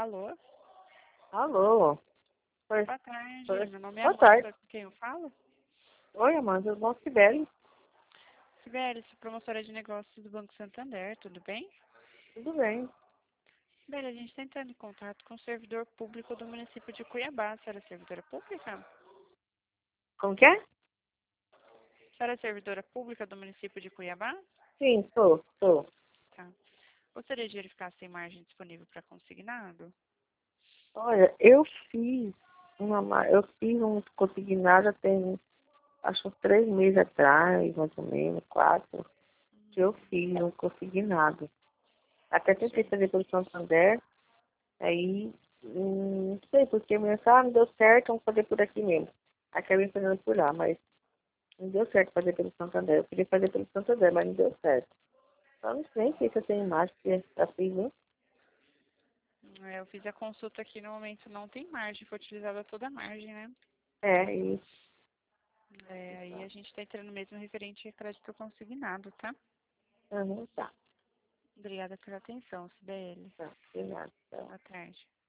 Alô? Alô? Oi, Boa tarde. oi. Meu nome é Boa tarde. Amanda. Com quem eu falo? Oi, Amanda. Tudo bom, Sibeli? Sibeli, sou promotora de negócios do Banco Santander, tudo bem? Tudo bem. Sibeli, a gente está entrando em contato com o servidor público do município de Cuiabá. A senhora é servidora pública? Como que é? A senhora é servidora pública do município de Cuiabá? Sim, sou. Tá. Gostaria de verificar se tem margem disponível para consignado? Olha, eu fiz um consignado tem, acho, uns 3 meses atrás, mais ou menos, 4, que eu fiz um consignado. Até tentei fazer pelo Santander, aí, não sei porque, mas não deu certo, vamos fazer por aqui mesmo. Acabei fazendo por lá, mas não deu certo fazer pelo Santander. Eu queria fazer pelo Santander, mas não deu certo. Eu não sei se eu tenho imagem que já fiz, né? Eu fiz a consulta aqui, no momento não tem margem, foi utilizada toda a margem, né? É, isso. Aí a gente está entrando mesmo referente a crédito consignado, tá? Uhum, tá. Obrigada pela atenção, Sibeli. Tá, de nada. Tá. Boa tarde.